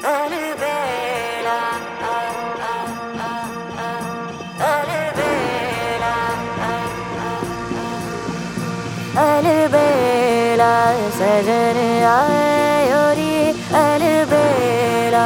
अलबेला अलबेला सजन आए और ये अलबेला।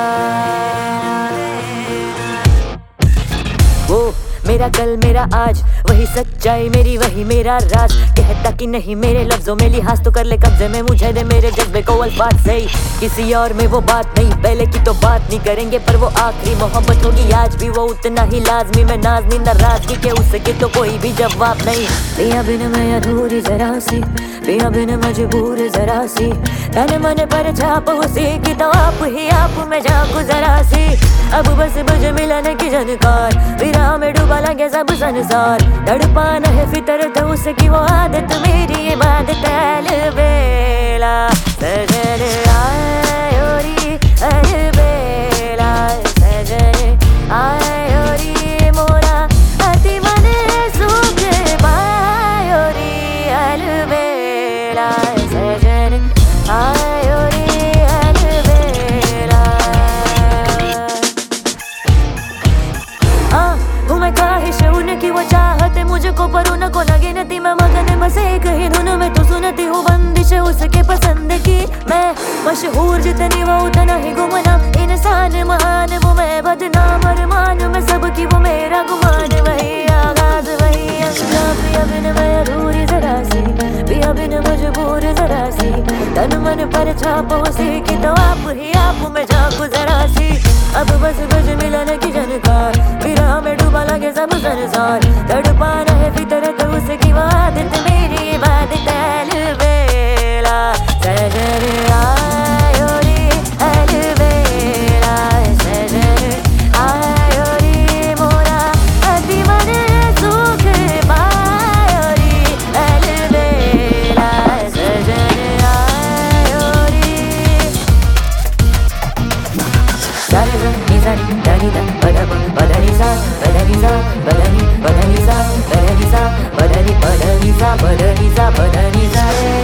वो मेरा कल मेरा आज, वही सच्चाई मेरी वही मेरा राज। कहता कि नहीं मेरे लफ्जों में लिहाज तो कर ले कब्जे में मुझे दे मेरे जज्बे को अल्फाज सही। किसी और में वो बात नहीं, पहले की तो बात नहीं करेंगे पर वो आखिरी मोहब्बत होगी आज भी वो उतना ही लाजमी। मैं नाज़नी नाराज़गी के उसके तो कोई भी जवाब नहीं। पिया बिन मैं अधूरी जरा सी, पिया बिन मजबूर जरा सी। तन मन पर छाप उसी की तो आप ही आप में जाऊं जरा सी। अब बस मुझे मिलन की झनकार, विरह में डूबा लगे सब संसार। तड़पाना है फितरत उसकी वो आदत मेरी इबादत। अलबेला सजन आए और ये अलबेला सजन आए और ये मोरा अति मन सुख पाए और ये अलबेला सजन आए और ये अलबेला। हूँ मैं ख्वाहिश उनकी वो चाहते मुझको पर उनको न गिनती। मैं मगन बस एक ही धुन में तो सुनती हूँ बंदिश उसके पसंद की। मैं मशहूर जितनी वो उतना ही गुमनाम, इंसान महान वो मैं बदनाम। अरमान में सबकी वो मेरा गुमान, वही आगाज वही अंजाम। पिया बिन मैं अधूरी जरा सी, पिया बिन मजबूर जरा सी। तन मन पर छाप उसी की तो आप ही आप में जाऊं जरा सी। अब बस मुझे मिलन की झनकार, विरह में डूबा लगे सब संसार। तड़पाना है फितरत उसकी आदत मेरी इबादत। अलबेला सजन आए और ये अलबेला सजन आए और ये मोरा अति मन सुख पाए और ये अलबेला सजन आए और ये। Dani da badaba badaniza badaniza badani badaniza badaniza badani badaniza badaniza badaniza